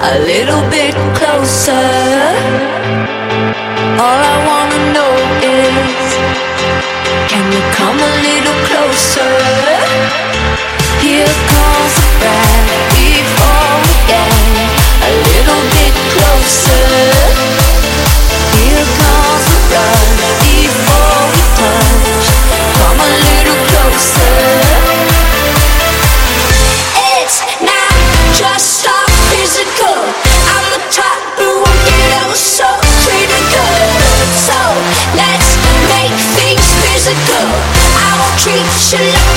a little bit closer. All I wanna know is, can you come a little closer? Here comes the breath before we get a little bit closer. Here comes the rush before we touch. Come a little closer. It's not just so physical. I'm the type who won't get ever so critical. So let's make things physical. I won't treat you like